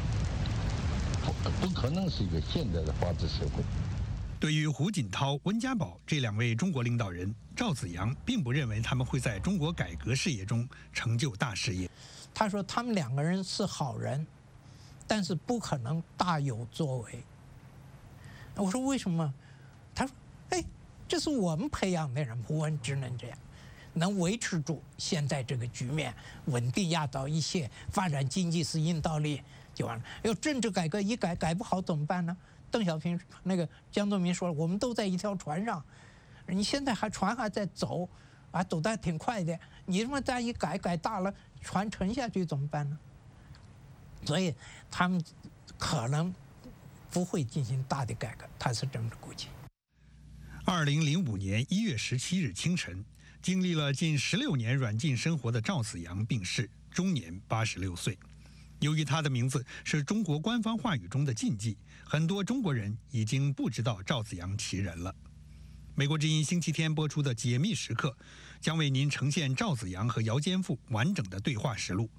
不可能是一个现代的法治社会。 对于胡锦涛、温家宝这两位中国领导人，赵紫阳并不认为他们会在中国改革事业中成就大事业。 他说他们两个人是好人，但是不可能大有作为。我说为什么？他说：“哎，这是我们培养的人，胡温只能这样，能维持住现在这个局面，稳定压倒一切，发展经济是硬道理就完了。要政治改革一改不好怎么办呢？”邓小平那个江泽民说了，我们都在一条船上，你现在船还在走，走得还挺快的，你这么再一改大了，船沉下去怎么办呢？所以他们可能不会进行大的改革，他是这么估计。 2005年1月17日清晨，经历了近16年软禁生活的赵紫阳病逝，终年86岁。由于他的名字是中国官方话语中的禁忌，很多中国人已经不知道赵紫阳其人了。美国之音星期天播出的解密时刻，将为您呈现赵紫阳和姚坚富完整的对话实录。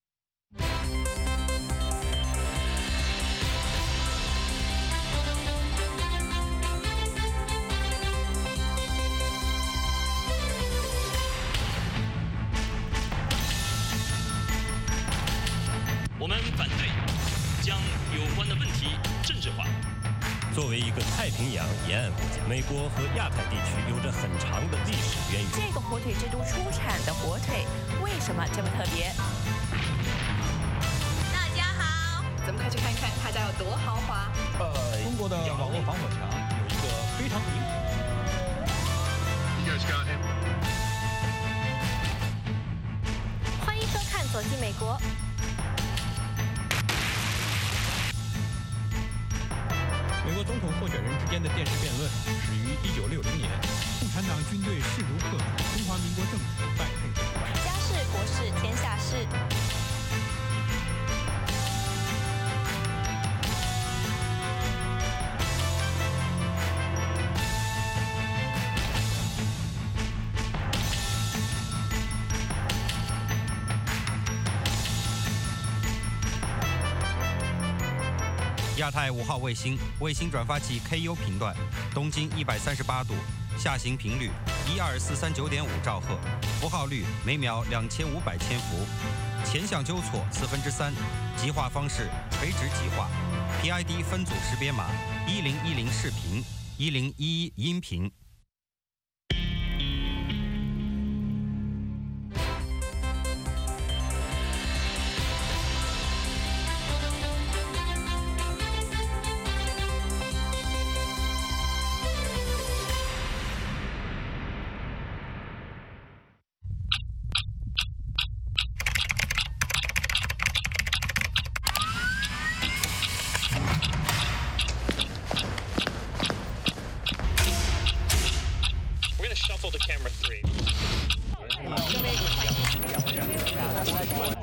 我们反对将有关的问题政治化。作为一个太平洋沿岸国家，美国和亚太地区有着很长的历史渊源。 这个火腿之都出产的火腿为什么这么特别？大家好，咱们快去看看他家有多豪华。 中国的网络防火墙有一个非常明显。 欢迎收看《走进美国》。 美国总统候选人之间的电视辩论始于1960年。 共产党军队势如破竹，中华民国政府败退。 家事国事天下事。 亚太5号卫星转发器 KU 频段，东经138度，下行频率12439.5兆赫，符号率每秒2500千伏，前向纠错3/4，极化方式垂直极化 ，PID 分组识别码1010视频，1011音频。 Shuffle to camera 3.